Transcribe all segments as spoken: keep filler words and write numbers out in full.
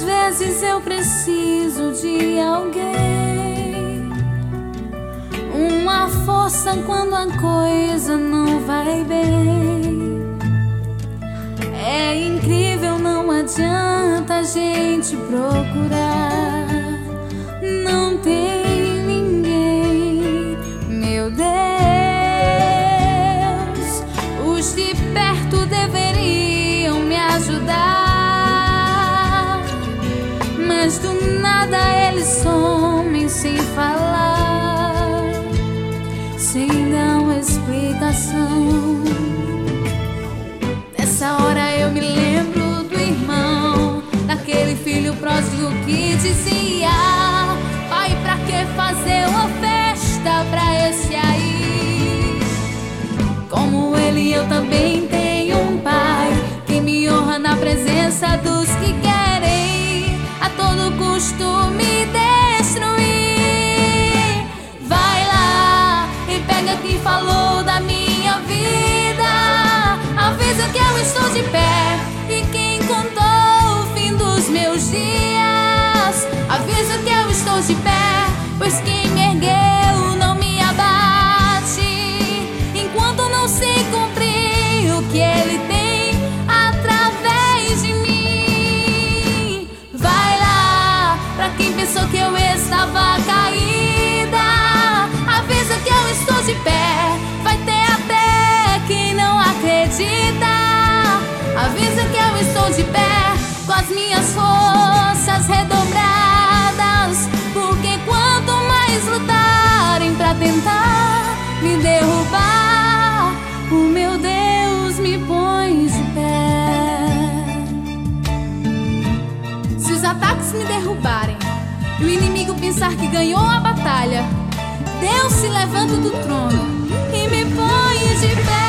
Às vezes eu preciso de alguém, uma força quando a coisa não vai bem. É incrível, não adianta a gente procurar, não tem ninguém. Meu Deus, os de perto deveriam me ajudar, mas do nada eles somem sem falar, sem dar uma explicação. Nessa hora eu me lembro do irmão, daquele filho pródigo que dizia: pai, pra que fazer uma festa pra esse aí? Como ele, eu também tenho um pai que me honra na presença dos que querem a todo custo me destruir. Vai lá e pega quem falou da minha vida, avisa que eu estou de pé e quem contou o fim dos meus dias. Avisa que eu estou de pé, pois quem me ergueu não me abate, enquanto não se cumprir o que ele tem através de mim. Vai lá pra quem pensou que eu estava caída, avisa que eu estou de pé. Vai ter até quem não acredita, avisa que eu estou de pé com as minhas forças redobradas, porque quanto mais lutarem pra tentar me derrubar, o meu Deus me põe de pé. Se os ataques me derrubarem e o inimigo pensar que ganhou a batalha, Deus se levanta do trono e me põe de pé.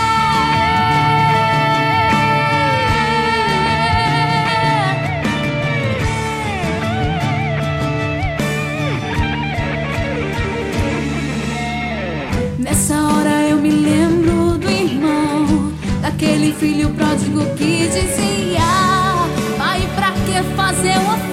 Nessa hora eu me lembro do irmão, daquele filho pródigo que dizia: pai, pra que fazer uma